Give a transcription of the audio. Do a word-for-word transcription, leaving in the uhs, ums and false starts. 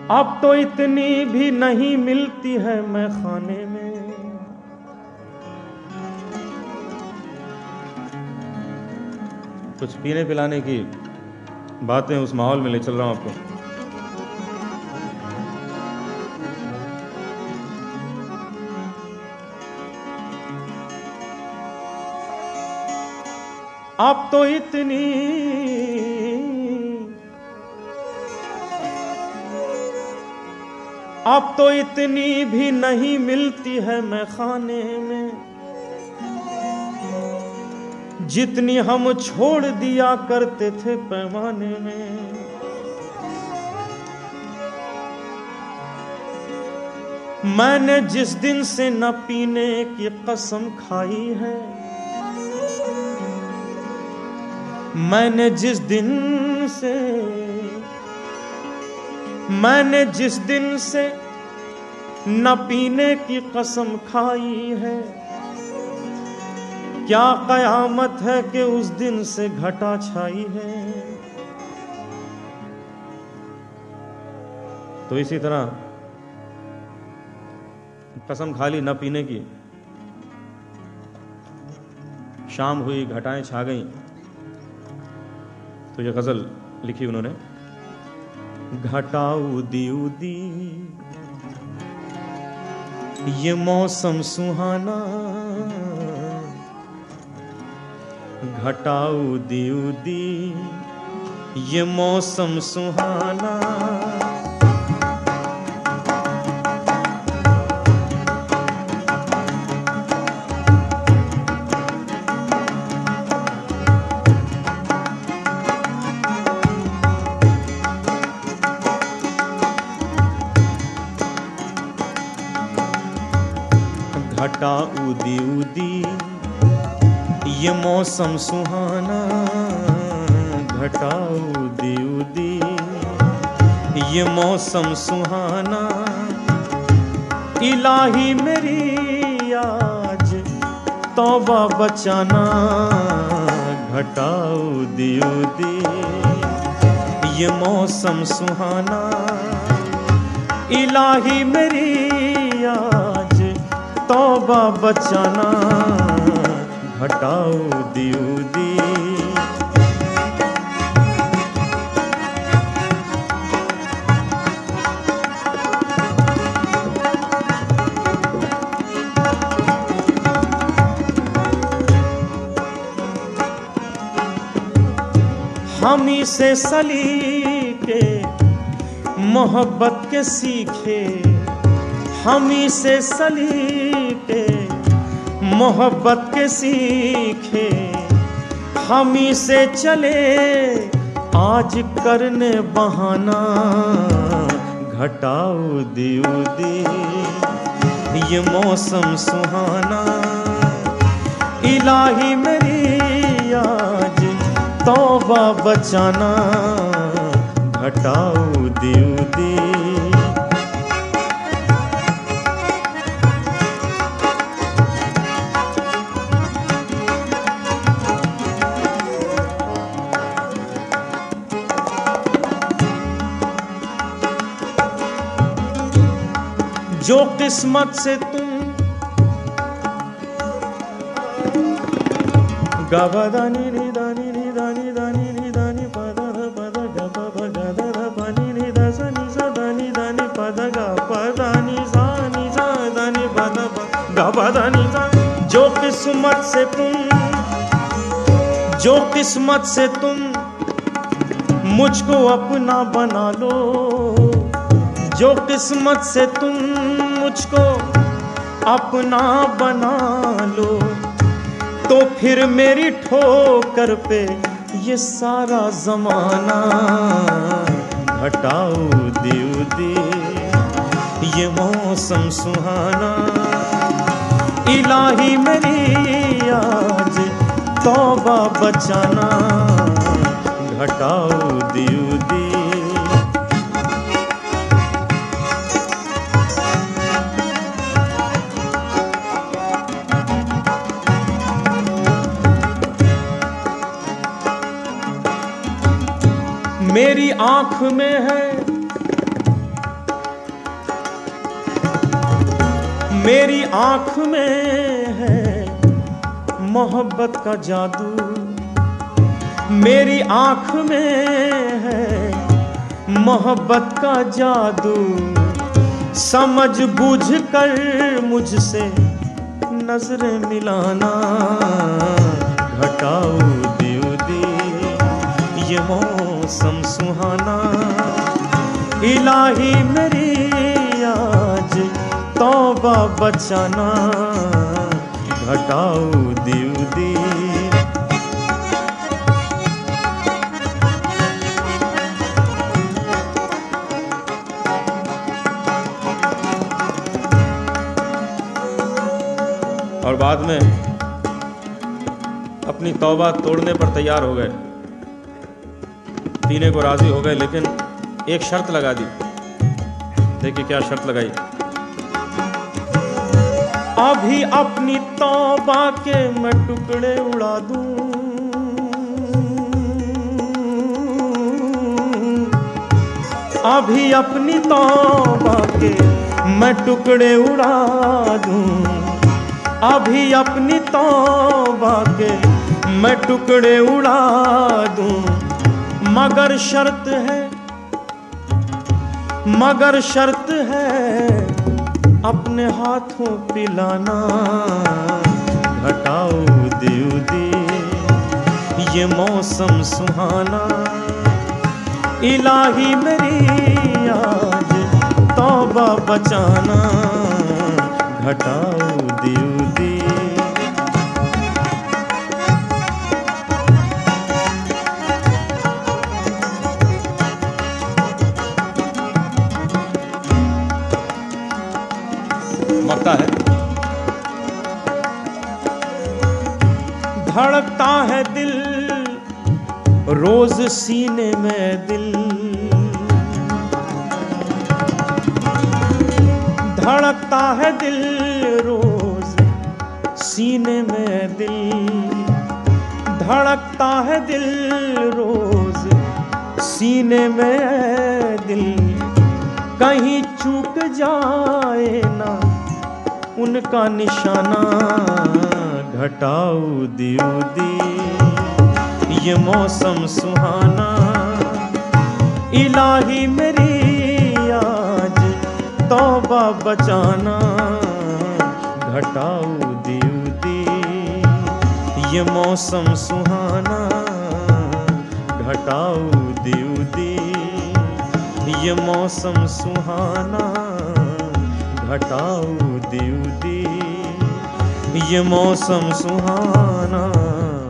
अब तो इतनी भी नहीं मिलती है मैं खाने में। कुछ पीने पिलाने की बातें उस माहौल में ले चल रहा हूं आपको। अब तो इतनी अब तो इतनी भी नहीं मिलती है मैं खाने में, जितनी हम छोड़ दिया करते थे पैमाने में। मैंने जिस दिन से न पीने की कसम खाई है, मैंने जिस दिन से मैंने जिस दिन से न पीने की कसम खाई है, क्या कयामत है कि उस दिन से घटा छाई है। तो इसी तरह कसम खा ली न पीने की, शाम हुई घटाएं छा गईं, तो ये गजल लिखी उन्होंने। घटा उदी उदी ये मौसम सुहाना, घटा उदी उदी ये मौसम सुहाना। घटा उदी उदी ये मौसम सुहाना, घटा उदी उदी ये मौसम सुहाना। इलाही मेरी आज तौबा बचाना, घटा उदी उदी ये मौसम सुहाना। इलाही मेरी आज तौबा बचाना, घटा उदी उदी। हमी से सलीके मोहब्बत के सीखे, हमी से सलीके मोहब्बत के सीखे। हमी से चले आज करने बहाना, घटा उदी उदी ये मौसम सुहाना। इलाही मेरी आज तौबा बचाना, घटा उदी उदी। जो किस्मत से तुम गबदानी नी दानी नी दानी दानी नी दानी पद पद गब गद पानी नी दसनी सदानी दानी पद ग पदानी सानी सादानी पद गबदानी सा। जो किस्मत से तुम जो किस्मत से तुम मुझको अपना बना लो, जो किस्मत से तुम मुझको अपना बना लो, तो फिर मेरी ठोकर पे ये सारा जमाना, घटा उदी उदी ये मौसम सुहाना। इलाही मेरी आज तौबा बचाना, घटा उदी उदी। मेरी आंख में है मेरी आंख में है मोहब्बत का जादू, मेरी आंख में है मोहब्बत का जादू, समझ बूझ कर मुझसे नजरें मिलाना, घटाओ दियोदी ये मौसम सुहाना, इलाही मेरी आज तौबा बचाना, घटाओ दियोदी। और बाद में अपनी तौबा तोड़ने पर तैयार हो गए, पीने को राजी हो गए, लेकिन एक शर्त लगा दी। देखिए क्या शर्त लगाई। अभी अपनी तौबा के मैं टुकड़े उड़ा दूं, अभी अपनी तौबा के मैं टुकड़े उड़ा दूं, अभी अपनी तौबा के मैं टुकड़े उड़ा दूं, मगर शर्त है, मगर शर्त है अपने हाथों पिलाना, घटाओ दियोदी ये मौसम सुहाना, इलाही मेरी आज तौबा बचाना, घटाओ दियोदी। मरता है, धड़कता है दिल रोज सीने में दिल, धड़कता है दिल रोज सीने में दिल, धड़कता है दिल रोज सीने में दिल, कहीं चूक जाए ना उनका निशाना, घटाओ दियोदी ये मौसम सुहाना, इलाही मेरी आज तौबा बचाना, घटाओ दियोदी ये मौसम सुहाना, घटाओ दियोदी ये मौसम सुहाना, घटाओ दियोदी ये मौसम सुहाना।